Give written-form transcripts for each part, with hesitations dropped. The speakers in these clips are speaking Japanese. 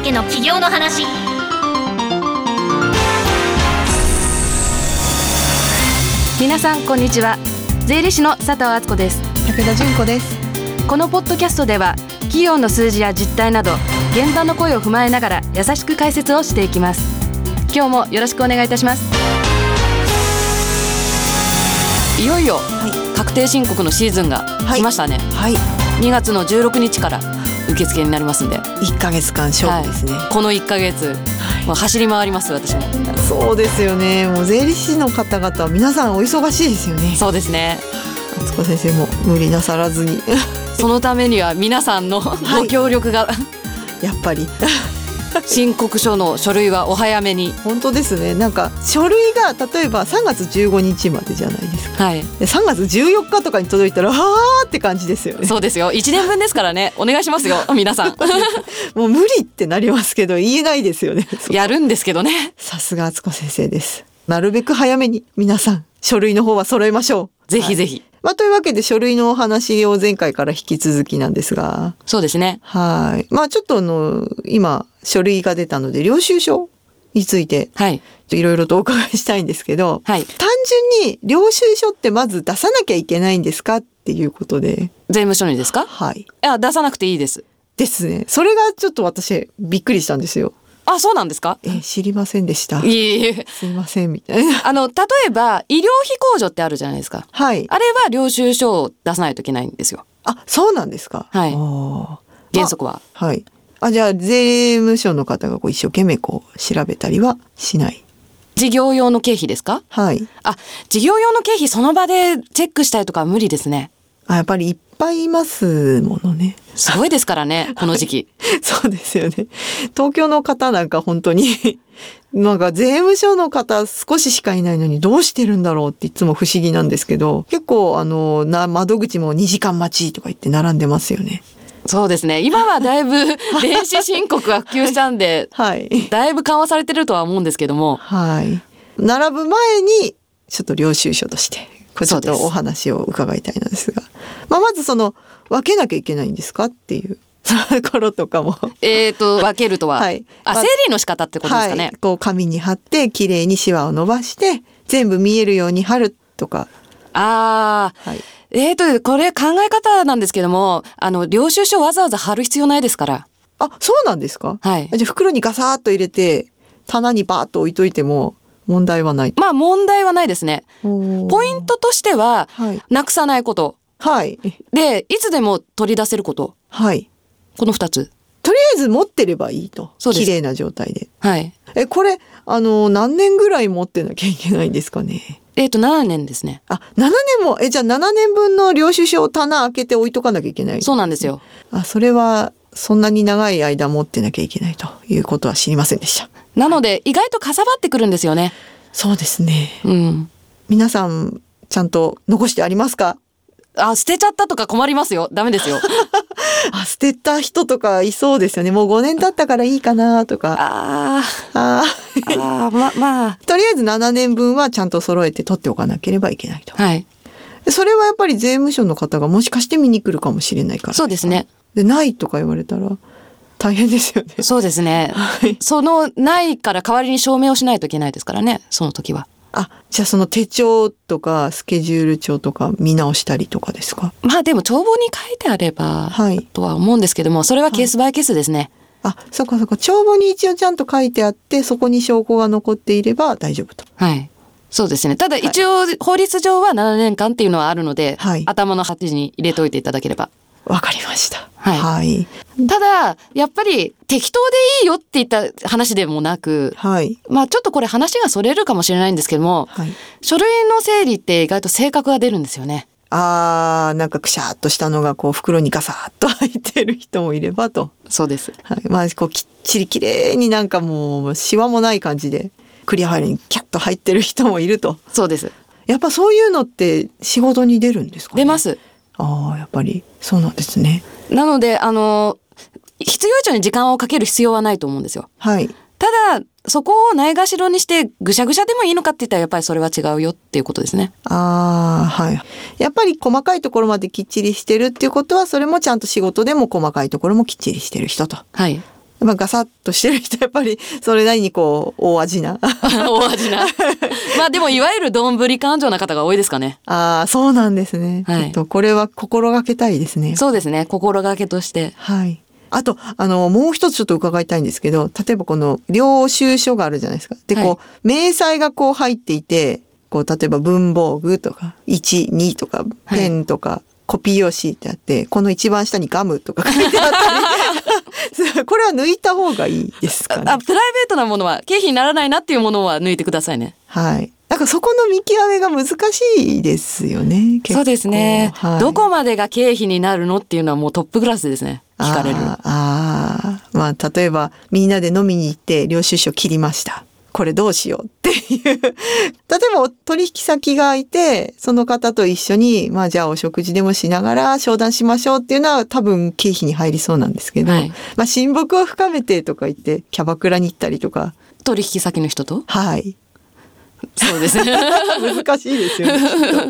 介の起業の話。 皆さんこんにちは。税理士の佐藤敦子です。 武田純子です。 このポッドキャストでは企業の数字や実態など現場の声を踏まえながら優しく解説をしていきます。今日もよろしくお願いいたします。いよいよ確定申告のシーズンが来ましたね。 はい、 2月の16日から受付になりますんで 1ヶ月間勝負ですね。 この1ヶ月、もう走り回ります私も。 そうですよね。もう税理士の方々は皆さんお忙しいですよね。 そうですね。 敦子先生も無理なさらずにそのためには皆さんのご協力が、 やっぱり申告書の書類はお早めに。 本当ですね。なんか書類が例えば3月15日までじゃないですか、で3月14日とかに届いたらはーって感じですよね。 そうですよ。1年分ですからね。お願いしますよ皆さんもう無理ってなりますけど言えないですよね。 やるんですけどね。 さすが敦子先生です。なるべく早めに皆さん書類の方は揃えましょう。 ぜひぜひ、 というわけで書類のお話を前回から引き続きなんですが。そうですね。 はい。ちょっと今書類が出たので領収書についていろいろとお伺いしたいんですけど、単純に領収書ってまず出さなきゃいけないんですかっていうことで。 税務署にですか？ はい。 いや、出さなくていいです。 ですね。それがちょっと私びっくりしたんですよ。 あ、そうなんですか？ 知りませんでした。 いえいえ。 すいませんみたいな。 例えば医療費控除ってあるじゃないですか。はい。あれは領収書を出さないといけないんですよ。 あ、そうなんですか。 はい。原則は。 はい。じゃあ税務署の方が一生懸命調べたりはしない。 事業用の経費ですか？はい。事業用の経費その場でチェックしたりとかは無理ですね。 やっぱりいっぱいいますものね。 すごいですからねこの時期そうですよね。東京の方なんか本当になんか税務署の方少ししかいないのにどうしてるんだろうっていつも不思議なんですけど、結構窓口も2時間待ちとか言って並んでますよね。 そうですね。今はだいぶ電子申告が普及したんで、だいぶ緩和されてるとは思うんですけども、 並ぶ前にちょっと領収書としてちょっとお話を伺いたいのですが、まず分けなきゃいけないんですかっていうところとかも分けるとは、整理の仕方ってことですかね。 紙に貼ってきれいにシワを伸ばして全部見えるように貼るとか。 これ考え方なんですけども、領収書わざわざ貼る必要ないですから。 そうなんですか？じゃあ袋にガサーッと入れて棚にバーッと置いといても問題はない？ 問題はないですね。ポイントとしては、なくさないこと。で、いつでも取り出せること。この2つ。 とりあえず持ってればいいと。綺麗な状態で。これ、何年ぐらい持ってなきゃいけないんですかね ？7年ですね。 7年も、じゃあ7年分の領収書を棚開けて置いとかなきゃいけない。 そうなんですよ。 それは、そんなに長い間持ってなきゃいけないということは知りませんでした。 なので、意外とかさばってくるんですよね。 そうですね。皆さん、ちゃんと残してありますか？ 捨てちゃったとか困りますよ。ダメですよ。 捨てた人とかいそうですよね。もう5年経ったからいいかなとか。とりあえず7年分はちゃんと揃えて取っておかなければいけないと。それはやっぱり税務署の方がもしかして見に来るかもしれないから。そうですね。で、ないとか言われたら大変ですよね。 そうですね。ないから代わりに証明をしないといけないですからね、その時は。 じゃあその手帳とかスケジュール帳とか見直したりとかですか？ でも帳簿に書いてあれば、とは思うんですけども、それはケースバイケースですね。 そうか。帳簿に一応ちゃんと書いてあって、そこに証拠が残っていれば大丈夫と。そうですね。ただ一応法律上は7年間っていうのはあるので、頭の端に入れといていただければ。 わかりました。 ただやっぱり適当でいいよって言った話でもなく、ちょっとこれ話がそれるかもしれないんですけども、書類の整理って意外と性格が出るんですよね。 なんかくしゃーっとしたのが袋にガサーッと入ってる人もいればと。 そうです。 きっちりきれいになんかもうシワもない感じでクリアファイルにキャッと入ってる人もいると。 そうです。 やっぱそういうのって仕事に出るんですかね？ 出ます。 やっぱりそうなんですね。 なので必要以上に時間をかける必要はないと思うんですよ。ただそこをないがしろにしてぐしゃぐしゃでもいいのかって言ったらやっぱりそれは違うよっていうことですね。 やっぱり細かいところまできっちりしてるっていうことは、それもちゃんと仕事でも細かいところもきっちりしてる人と。 まあ、ガサッとしてる人やっぱりそれなりにこう大味な大味なまあでもいわゆるどんぶり勘定な方が多いですかね。 ああ、そうなんですね、はい、これは心がけたいですね。 そうですね、心がけとして。 はい。あともう一つちょっと伺いたいんですけど、例えばこの領収書があるじゃないですか。で、こう明細がこう入っていて、こう例えば文房具とか1、2とかペンとか、はい、コピー用紙ってあって、この一番下にガムとか書いてあったりこれは抜いた方がいいですかね。 プライベートなものは経費にならないなっていうものは抜いてくださいね。 はい。なんかそこの見極めが難しいですよね。 そうですね、はい、どこまでが経費になるのっていうのはもうトップクラスですね、聞かれる。 まあ例えばみんなで飲みに行って領収書切りました、これどうしようっていう例えば取引先がいて、その方と一緒にまあじゃあお食事でもしながら商談しましょうっていうのは多分経費に入りそうなんですけど、はい、まあ親睦を深めてとか言ってキャバクラに行ったりとか、 取引先の人と、 はい、 そうですね難しいですよねはい、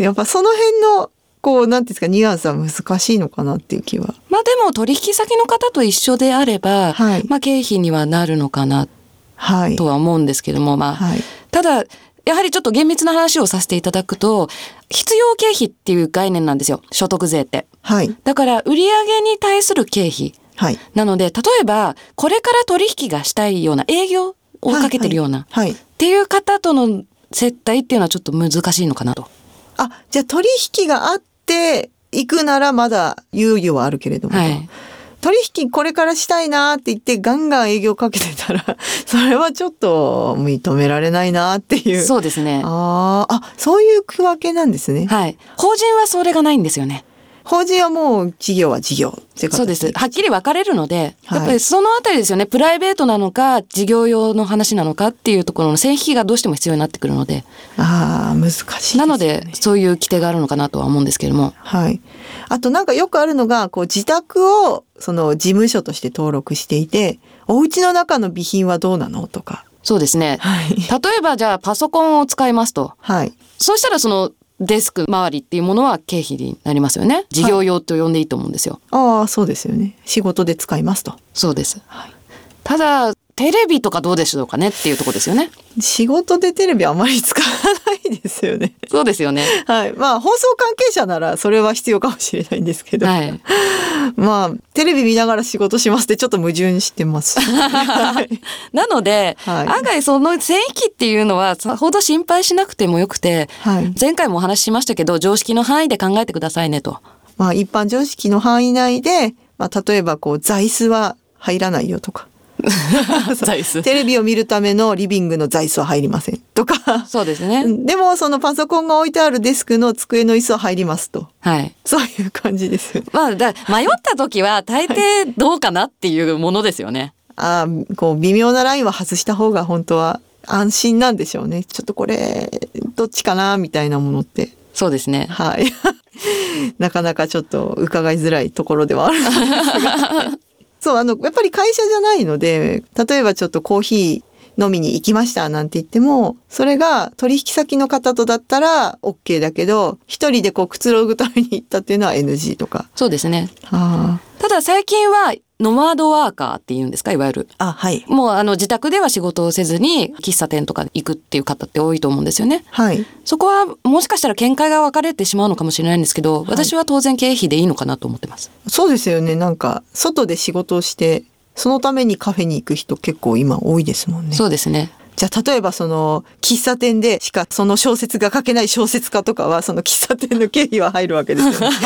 やっぱその辺のこうなんていうんですか、ニュアンスは難しいのかなっていう気は。 まあでも取引先の方と一緒であれば、はい、まあ経費にはなるのかなとは思うんですけども、まあ、はい、ただやはりちょっと厳密な話をさせていただくと、必要経費っていう概念なんですよ、所得税って。はい、だから売上に対する経費、はい、なので例えばこれから取引がしたいような営業をかけてるような、はいはい、っていう方との接待っていうのはちょっと難しいのかなと。 じゃあ取引があって行くならまだ猶予はあるけれども、はい、取引これからしたいなって言ってガンガン営業かけてたらそれはちょっと認められないなっていう。 そうですね。 そういう区分けなんですね。 はい。法人はそれがないんですよね。 法人はもう事業は事業っていう形。 そうです。はっきり分かれるので、やっぱりそのあたりですよね。プライベートなのか事業用の話なのかっていうところの線引きがどうしても必要になってくるので。 難しいですね。 なのでそういう規定があるのかなとは思うんですけれども。 はい。あとなんかよくあるのが、こう自宅をその事務所として登録していて、お家の中の備品はどうなのとか。 そうですね。はい、例えばじゃあパソコンを使いますと。はい。そうしたらそのデスク周りっていうものは経費になりますよね。事業用と呼んでいいと思うんですよ。 そうですよね。仕事で使いますと。 そうです。はい、ただテレビとかどうでしょうかねっていうところですよね。 仕事でテレビあまり使わないですよね。 そうですよね。 はい。まあ放送関係者ならそれは必要かもしれないんですけど、はい、まあテレビ見ながら仕事しますってちょっと矛盾してます。はい、 なので、はい、案外その線引きっていうのはさほど心配しなくてもよくて、はい、前回もお話ししましたけど常識の範囲で考えてくださいねと。 まあ一般常識の範囲内で、まあ、例えばこう座椅子は入らないよとか。座椅子テレビを見るためのリビングの座椅子は入りませんとか。 そうですね。 でもそのパソコンが置いてあるデスクの机の椅子は入りますと。はい。そういう感じです。 まあ迷った時は大抵どうかなっていうものですよね。 こう微妙なラインは外した方が本当は安心なんでしょうね。ちょっとこれどっちかなみたいなものって。 そうですね。 はい。なかなかちょっと伺いづらいところではあるんですが。そう、やっぱり会社じゃないので、例えばちょっとコーヒー飲みに行きましたなんて言っても、それが取引先の方とだったら OK だけど、一人でこうくつろぐために行ったっていうのは NG とか。 そうですね。ただ最近はノマドワーカーっていうんですか、いわゆる。はい。もう自宅では仕事をせずに喫茶店とか行くっていう方って多いと思うんですよね。はい。そこはもしかしたら見解が分かれてしまうのかもしれないんですけど、私は当然経費でいいのかなと思ってます。 そうですよね。なんか外で仕事をしてそのためにカフェに行く人結構今多いですもんね。 そうですね。 じゃあ例えばその喫茶店でしかその小説が書けない小説家とかはその喫茶店の経費は入るわけですよね。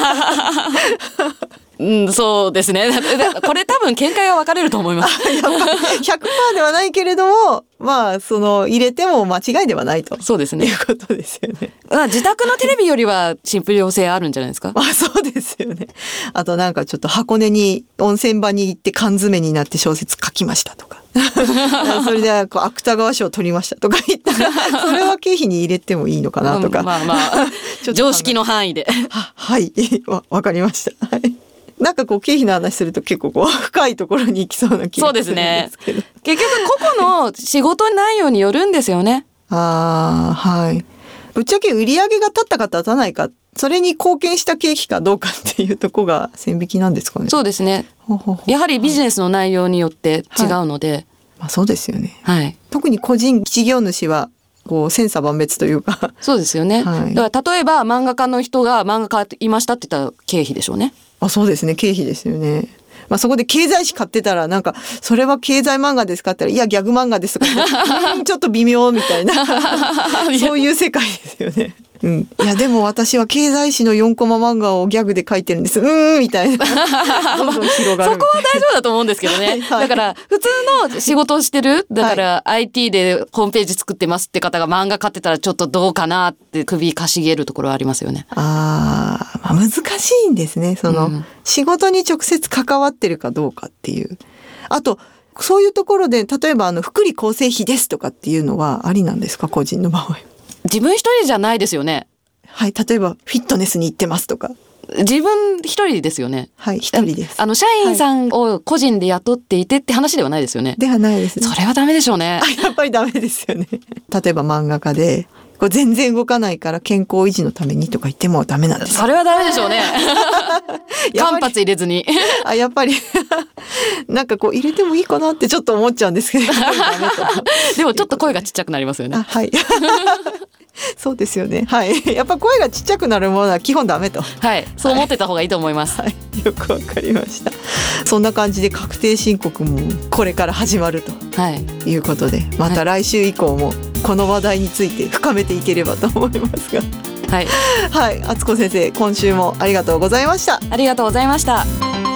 そうですね。これ多分見解が分かれると思います。 100% ではないけれども、まあその入れても間違いではないと。 そうですね。 いうことですよね。 自宅のテレビよりはシンプル性あるんじゃないですか。 そうですよね。あとなんかちょっと箱根に温泉場に行って缶詰になって小説書きましたとか。それでこう芥川賞を取りましたとか言ったら、それは経費に入れてもいいのかなとか。 常識の範囲で。 はい、わかりました。はい。なんかこう経費の話すると結構こう深いところに行きそうな気がするんですけど。そうですね。 結局個々の仕事内容によるんですよね。 はい。 ぶっちゃけ売り上げが立ったか立たないか、それに貢献した経費かどうかっていうところが線引きなんですかね。 そうですね。やはりビジネスの内容によって違うので、 まあ、そうですよね、 はい、 特に個人事業主はこう千差万別というかそうですよね、はい、だから例えば漫画家の人が漫画家いましたって言ったら経費でしょうね。 そうですね、経費ですよね。まあ、そこで経済誌買ってたらなんかそれは経済漫画ですかって言ったらいやギャグ漫画ですとかちょっと微妙みたいなそういう世界ですよね。うん、いやでも私は経済誌の4コマ漫画をギャグで書いてるんですみたいなどんどん広がる。 そこは大丈夫だと思うんですけどね、はいはい、だから普通の仕事をしてるだから IT でホームページ作ってますって方が漫画買ってたらちょっとどうかなって首かしげるところはありますよね。 まあ、難しいんですね。その、仕事に直接関わってるかどうかっていう。あとそういうところで例えば福利厚生費ですとかっていうのはありなんですか、個人の場合。 自分一人じゃないですよね。 はい、例えばフィットネスに行ってますとか。 自分一人ですよね。 はい、一人です。 社員さんを個人で雇っていてって話ではないですよね。 ではないです、ね。 それはダメでしょうね。 やっぱりダメですよね。例えば漫画家でこう全然動かないから健康維持のためにとか言ってもダメなんです。 それはダメでしょうね。間髪入れずに。 やっぱりなんかこう入れてもいいかなってちょっと思っちゃうんですけどダメと。 でもちょっと声がちっちゃくなりますよね。 はいそうですよね。はい。やっぱ声がちっちゃくなるものは基本ダメと。 はい。そう思ってた方がいいと思います。 はい。よくわかりました。そんな感じで確定申告もこれから始まるということで、また来週以降もこの話題について深めていければと思いますが。 はい。 はい。敦子先生、今週もありがとうございました。 ありがとうございました。